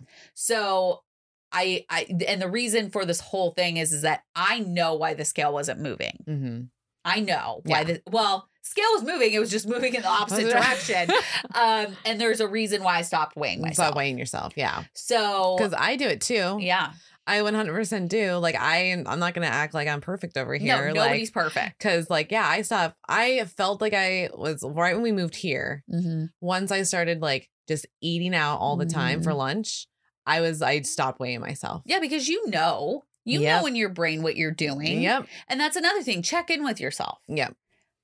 So I, I, and the reason for this whole thing is, is that I know why the scale wasn't moving. Mm-hmm. I know why Yeah. the, well, scale was moving. It was just moving in the opposite direction. Um, and there's a reason why I stopped weighing myself. Stop weighing yourself. Yeah. So, Because I do it too. yeah, I one hundred percent do. Like I, I'm not going to act like I'm perfect over no, here. nobody's like, perfect. Cause like, yeah, I stopped. I felt like I was right when we moved here. Mm-hmm. Once I started like just eating out all the time Mhm. for lunch, I was, I stopped weighing myself. Yeah, because you know, you Yep. know in your brain what you're doing. Yep. And that's another thing. Check in with yourself. Yep.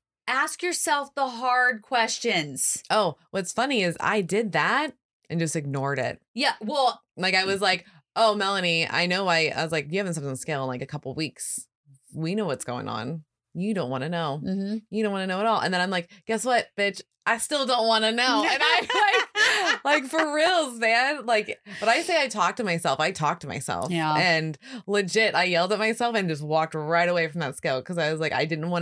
Ask yourself the hard questions. Oh, what's funny is I did that and just ignored it. Yeah. Well, Like I was like, oh, Melanie, I know I, I was like, you haven't stepped on the scale in like a couple weeks. We know what's going on. You don't want to know. mhm. You don't want to know at all. And then I'm like, guess what, bitch? I still don't want to know. And I like, like for reals, man. Like, but I say I talk to myself. I talk to myself. Yeah. And legit, I yelled at myself and just walked right away from that scale because I was like, I didn't want to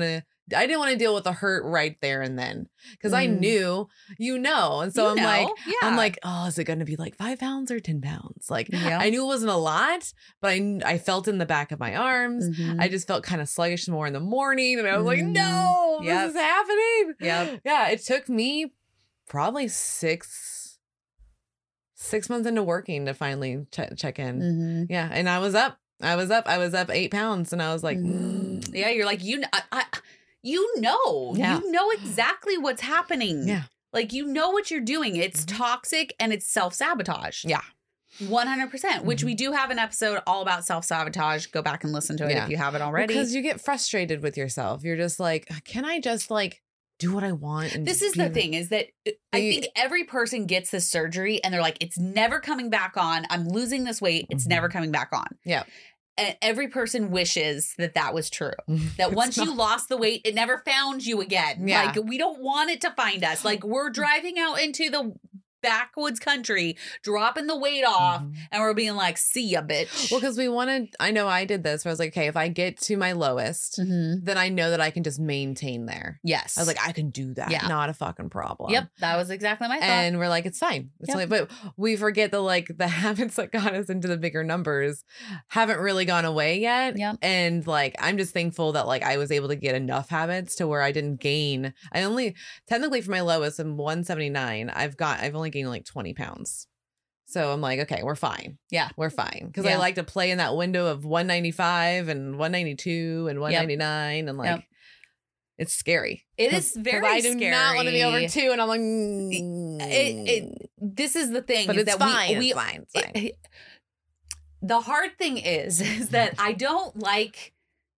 I didn't want to deal with the hurt right there and then because mm. I knew, you know. And so you I'm know. like, yeah. I'm like, oh, is it going to be like five pounds or ten pounds? Like, yeah. I knew it wasn't a lot, but I, I felt in the back of my arms. Mm-hmm. I just felt kind of sluggish more in the morning. And I was mm. like, no, yep. this is happening. Yep. Yeah. It took me probably six, six months into working to finally ch- check in. Mm-hmm. Yeah. And I was up. I was up. I was up eight pounds. And I was like, mm-hmm. mm. yeah, you're like, you know, I, I, you know, yeah. you know exactly what's happening. Yeah. Like, you know what you're doing. It's mm-hmm. toxic and it's self-sabotage. Yeah. one hundred percent, which mm-hmm. we do have an episode all about self-sabotage. Go back and listen to it yeah. if you haven't already. Because well, you get frustrated with yourself. You're just like, can I just like do what I want? And this is the thing is that I think every person gets this surgery and they're like, it's never coming back on. I'm losing this weight. It's mm-hmm. never coming back on. Yeah. And every person wishes that that was true. That once you lost the weight, it never found you again. Yeah. Like, we don't want it to find us. Like, we're driving out into the backwoods country, dropping the weight off, mm-hmm. and we're being like, see ya, bitch. Well, because we wanted, I know I did this where I was like, okay, if I get to my lowest, mm-hmm. then I know that I can just maintain there. Yes. I was like, I can do that. Yeah. Not a fucking problem. Yep. That was exactly my thought. And we're like, it's fine. It's yep. like, but we forget that like the habits that got us into the bigger numbers haven't really gone away yet. Yep. And like, I'm just thankful that like I was able to get enough habits to where I didn't gain. I only, technically for my lowest, I'm one seventy-nine. I've got, I've only gained like twenty pounds. So I'm like, okay, we're fine. Yeah. We're fine. Because yeah. I like to play in that window of one ninety-five and one ninety-two and one ninety-nine. Yep. And like, yep. it's scary. It is very I do scary. not want to be over two. And I'm like, mm. it, it, this is the thing. But is it's that fine. We, it's we, fine. It's fine. It, the hard thing is, is that I don't like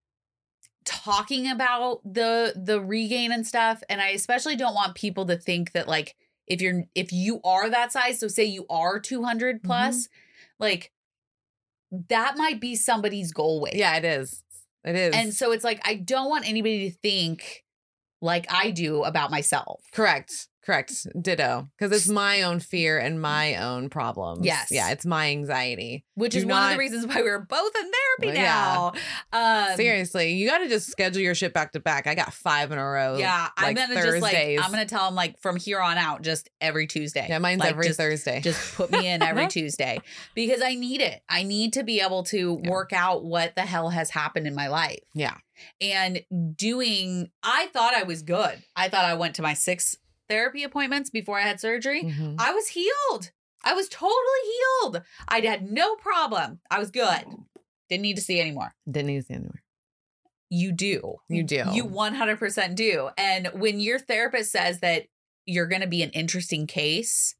talking about the the regain and stuff. And I especially don't want people to think that like, if you're, if you are that size, so say you are two hundred plus, mm-hmm. like that might be somebody's goal weight. Yeah, it is. It is. And so it's like, I don't want anybody to think like I do about myself. Correct. Correct. Ditto. Because it's my own fear and my own problems. Yes. Yeah. It's my anxiety. Which Do is not, one of the reasons why we're both in therapy well, now. Yeah. Um, Seriously. You got to just schedule your shit back to back. I got five in a row. Yeah. Like I'm going to just like, I'm going to tell them like from here on out, just every Tuesday. Yeah. Mine's like, every just, Thursday. Just put me in every Tuesday because I need it. I need to be able to yeah. work out what the hell has happened in my life. Yeah. And doing, I thought I was good. I thought I went to my six therapy appointments before I had surgery. Mm-hmm. I was healed. I was totally healed. I had no problem. I was good. Didn't need to see anymore. Didn't need to see anymore. You do. You do. You one hundred percent do. And when your therapist says that you're going to be an interesting case,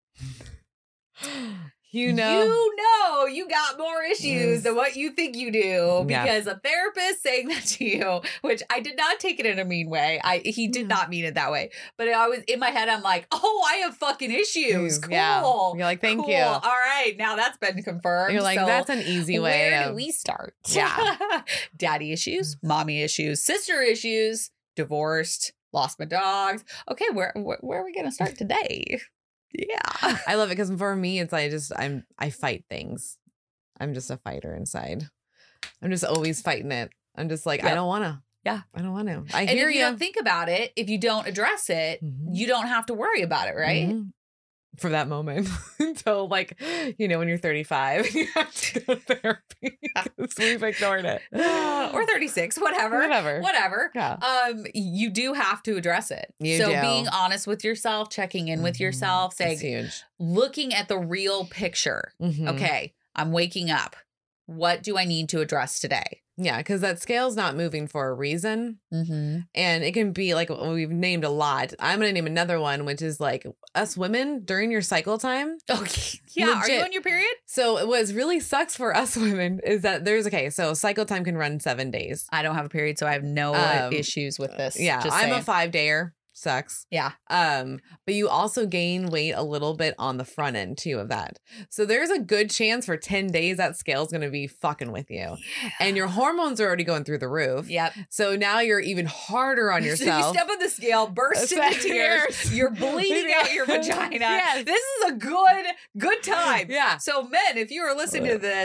You know, you know, you got more issues yes. than what you think you do because yeah. a therapist saying that to you, which I did not take it in a mean way. I he did yeah. not mean it that way, but I was in my head. I'm like, oh, I have fucking issues. Cool. Yeah. You're like, thank cool. you. All right, now that's been confirmed. You're like, so that's an easy way. Where of... do we start? Yeah, daddy issues, mommy issues, sister issues, divorced, lost my dogs. Okay, where where, where are we gonna start today? Yeah. I love it because for me, it's like I just, I'm, I fight things. I'm just a fighter inside. I'm just always fighting it. I'm just like, yep. I don't want to. Yeah. I don't want to. I and hear if you. you. don't think about it, if you don't address it, mm-hmm. you don't have to worry about it, right? Mm-hmm. For that moment until like, you know, when you're thirty-five and you have to go to therapy because we've ignored it. Uh, or thirty-six, whatever. Whatever. Whatever. Yeah. Um, you do have to address it. You so do. being honest with yourself, checking in mm-hmm. with yourself, saying, That's huge. Looking at the real picture. Mm-hmm. Okay, I'm waking up. What do I need to address today? Yeah, because that scale's not moving for a reason. Mm-hmm. And it can be like, we've named a lot. I'm going to name another one, which is like us women during your cycle time. Okay. Yeah. Legit. Are you on your period? So what really sucks for us women is that there's, okay, so cycle time can run seven days. I don't have a period, so I have no um, issues with this. Yeah. Just I'm saying. a five dayer. Sucks. Yeah. Um, but you also gain weight a little bit on the front end too of that. So there's a good chance for ten days that scale's going to be fucking with you. Yeah. And your hormones are already going through the roof. Yep. So now you're even harder on yourself. So you step on the scale, burst into tears. You're bleeding out your vagina. Yes. This is a good, good time. Yeah. So men, if you are listening to this,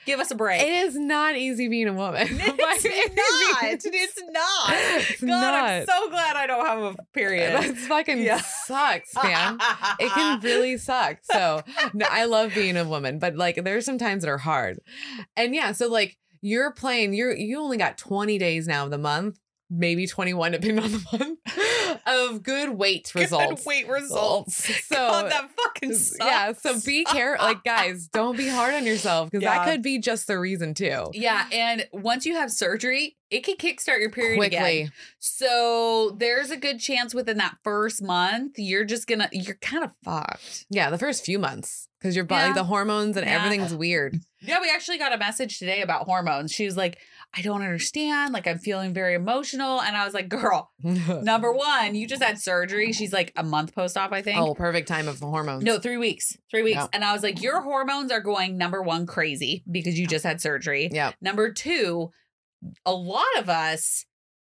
Give us a break. It is not easy being a woman. It's not. It's not. It's God, not. I'm so glad I don't have a period. That fucking Yeah. sucks, man. It can really suck. So no, I love being a woman, but like there's some times that are hard. And yeah, so like you're playing, you're you only got twenty days now of the month, maybe twenty-one depending on the month, of good weight results. Good weight results. So God, that fucking sucks. yeah, so be careful. Like guys, don't be hard on yourself because Yeah. that could be just the reason too. Yeah, and once you have surgery, it can kickstart your period Quickly. again. So there's a good chance within that first month, you're just gonna, you're kind of fucked. Yeah, the first few months because your body, Yeah. the hormones and Yeah. everything's weird. Yeah, we actually got a message today about hormones. She was like, I don't understand. Like, I'm feeling very emotional. And I was like, girl, number one, you just had surgery. She's like a month post-op, I think. Oh, perfect time of the hormones. No, three weeks. Three weeks. Yeah. And I was like, your hormones are going, number one, crazy because you just had surgery. Yeah. Number two, a lot of us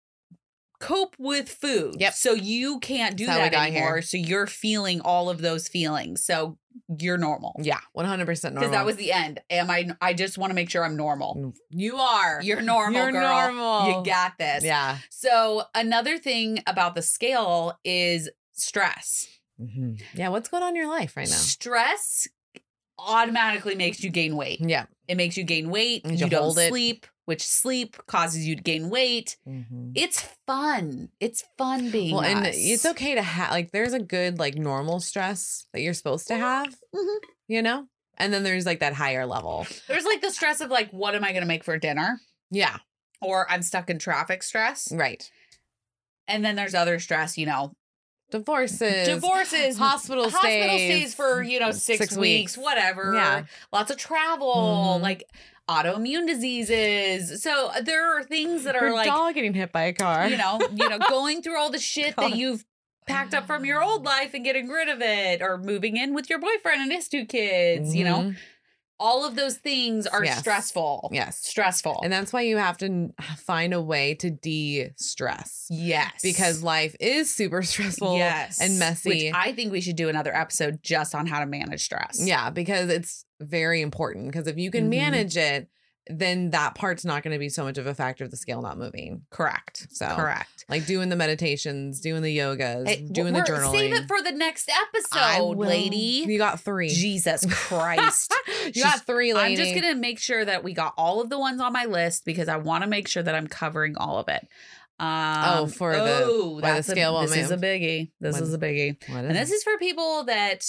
cope with food. Yep. So you can't do That's how we that got anymore. here. So you're feeling all of those feelings. So you're normal. Yeah, one hundred percent normal. Because that was the end. Am I? I just want to make sure I'm normal. You are. You're normal, You're girl. normal. You got this. Yeah. So another thing about the scale is stress. Mhm. Yeah. What's going on in your life right now? Stress automatically makes you gain weight. Yeah. It makes you gain weight. Makes You you don't hold it. sleep, which sleep causes you to gain weight. Mhm. It's fun. It's fun being Well, and us. it's okay to have, like, there's a good, like, normal stress that you're supposed to have, Mhm. you know? And then there's, like, that higher level. There's like the stress of like, what am I going to make for dinner? Yeah. Or I'm stuck in traffic stress. Right. And then there's other stress, you know, Divorces. divorces, Hospital hospital stays. stays for, you know, six, Six weeks, weeks. whatever. Yeah. Lots of travel, Mhm. like autoimmune diseases. So there are things that are Your like, dog getting hit by a car. you know, you know, going through all the shit God. that you've packed up from your old life and getting rid of it, or moving in with your boyfriend and his two kids, you know, Mhm. all of those things are Yes. stressful. Yes. Stressful. And that's why you have to n- find a way to de-stress. yes. Because life is super stressful yes. and messy. Which I think we should do another episode just on how to manage stress. Yeah, because it's very important. Because if you can Mhm. manage it, then that part's not going to be so much of a factor of the scale not moving. Correct. So, Correct. like doing the meditations, doing the yogas, Hey, doing the we're- journaling. Save it for the next I episode, will. lady. You got three. Jesus Christ. you got three, lady. I'm just going to make sure that we got all of the ones on my list because I want to make sure that I'm covering all of it. Um, Oh, for the- oh, why the that's scale a, won't This is a move. biggie. This What- is a biggie. What And is this is for people that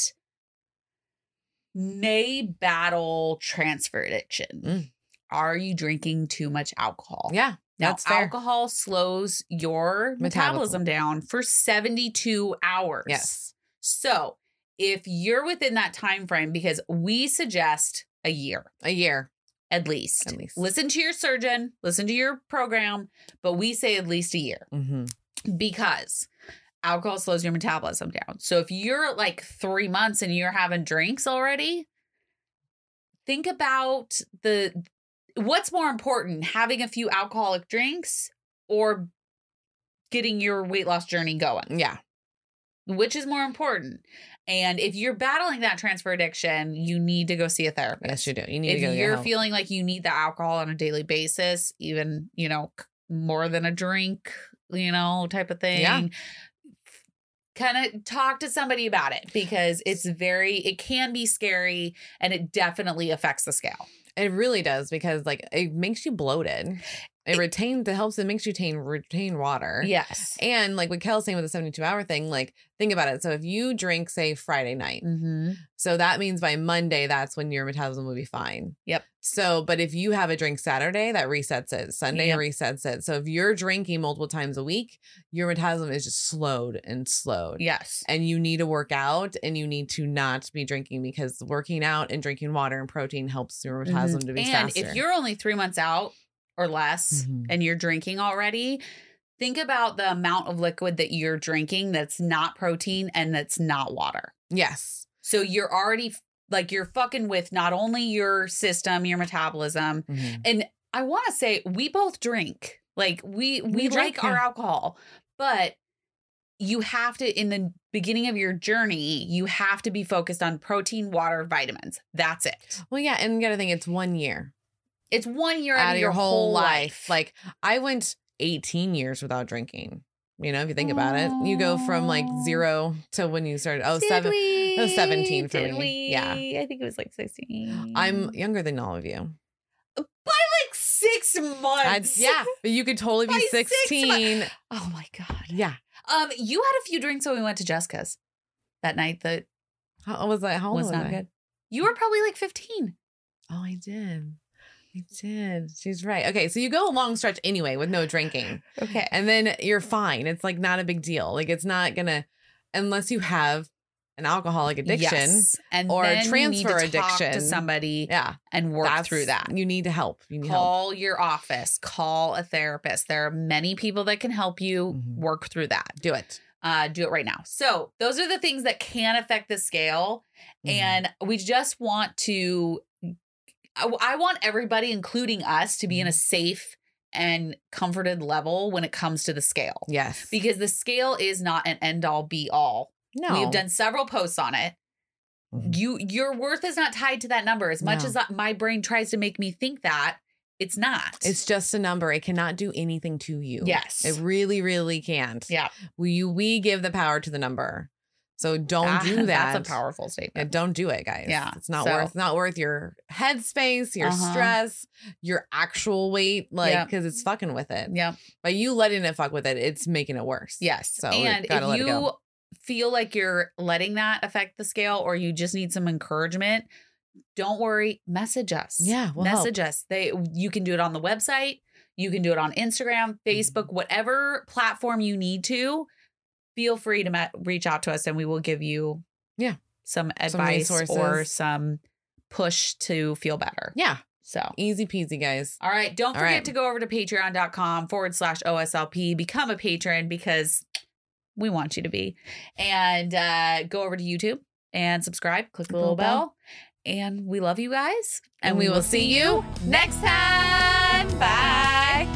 may battle transfer addiction. Mm. Are you drinking too much alcohol? it? Yeah, Now, that's fair. alcohol slows your metabolism. Metabolism. down for seventy-two hours. Yes. So if you're within that time frame, because we suggest a year A year. at least. At least. Listen to your surgeon, listen to your program, but we say at least a year Mm-hmm. because alcohol slows your metabolism down. So if you're at like three months and you're having drinks already, think about the what's more important, having a few alcoholic drinks or getting your weight loss journey going? Yeah. Which is more important? And if you're battling that transfer addiction, you need to go see a therapist. Yes, you do. You need If to go get you're help. feeling like you need the alcohol on a daily basis, even, you know, c- more than a drink, you know, type of thing. Yeah. Kind of talk to somebody about it because it's very, it can be scary and it definitely affects the scale. It really does because like it makes you bloated. It, It- retains, it helps it makes you retain, retain water. Yes. And like what Kel's saying with the seventy-two hour thing, like think about it. So if you drink, say, Friday night, Mm-hmm. so that means by Monday, that's when your metabolism will be fine. Yep. So, but if you have a drink Saturday, that resets it. Sunday Yep. resets it. So if you're drinking multiple times a week, your metabolism is just slowed and slowed. Yes. And you need to work out and you need to not be drinking because working out and drinking water and protein helps your metabolism to be Mm-hmm. And faster. if you're only three months out or less Mhm. and you're drinking already, think about the amount of liquid that you're drinking that's not protein and that's not water. Yes. So you're already f- like you're fucking with not only your system, your metabolism. Mhm. And I want to say we both drink. Like we we, We drink, like our yeah. alcohol, but you have to in the beginning of your journey, you have to be focused on protein, water, vitamins. That's it. Well, yeah. And you got to think it's one year. It's one year out, out of your whole life. life. Like I went eighteen years without drinking. You know, if you think about it, you go from like zero to when you started. Oh, Did seven. we? It was seventeen for Did me. we? Yeah. I think it was like sixteen. I'm younger than all of you. By like six months. I, yeah, but you could totally be By six sixteen. Oh my God. Yeah. Um, you had a few drinks when we went to Jessica's that night that How was that? How old was was not I? good. You were probably like fifteen. Oh, I did. I did. She's right. Okay, so you go a long stretch anyway with no drinking. Okay. And then you're fine. It's like not a big deal. Like it's not gonna, unless you have an alcoholic addiction Yes. And or then a transfer you need to talk addiction. to somebody Yeah, and work that's- through that. You need help. You need help. Call your office, call a therapist. There are many people that can help you Mhm. work through that. Do it. Uh, do it right now. So those are the things that can affect the scale. Mhm. And we just want to, I, I want everybody, including us, to be in a safe and comforted level when it comes to the scale. Yes. Because the scale is not an end all be all. No. We've done several posts on it. Mhm. You, your worth is not tied to that number. As much No. as that, my brain tries to make me think that, it's not. It's just a number. It cannot do anything to you. Yes. It really, really can't. yeah. We we give the power to the number. So don't That- do that. That's a powerful Yeah, statement. don't do it, guys. Yeah, It's not so- worth not worth your headspace, your Uh-huh. stress, your actual weight, like Yeah. because it's fucking with it. Yeah. By you letting it fuck with it, it's making it worse. Yes. So we and gotta if let it you go. feel like you're letting that affect the scale or you just need some encouragement, don't worry, message us. Yeah, we'll help. message us. They you can do it on the website, you can do it on Instagram, Facebook, whatever platform you need to. Feel free to ma- reach out to us and we will give you Yeah. some Some advice or resources. some push to feel better. Yeah. So Easy peasy, guys. all right. Don't All forget right. to go over to patreon.com forward slash OSLP. Become a patron because we want you to be. And uh, go over to YouTube and subscribe. Click the little bell. And we love you guys. And we will see you next time. Bye.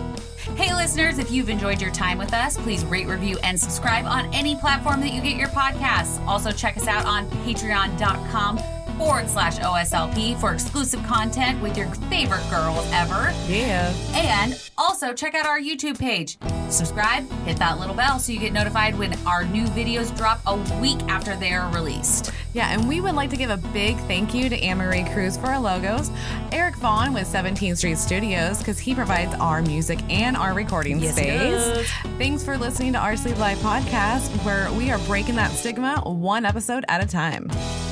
Hey, listeners, if you've enjoyed your time with us, please rate, review, and subscribe on any platform that you get your podcasts. Also, check us out on patreon.com forward slash OSLP for exclusive content with your favorite girls ever. Yeah. And also check out our YouTube page. Subscribe, hit that little bell so you get notified when our new videos drop a week after they are released. Yeah, and we would like to give a big thank you to Anne-Marie Cruz for our logos, Eric Vaughn with seventeenth Street Studios, because he provides our music and our recording Yes, he space. does. Thanks for listening to our Sleep Life podcast, where we are breaking that stigma one episode at a time.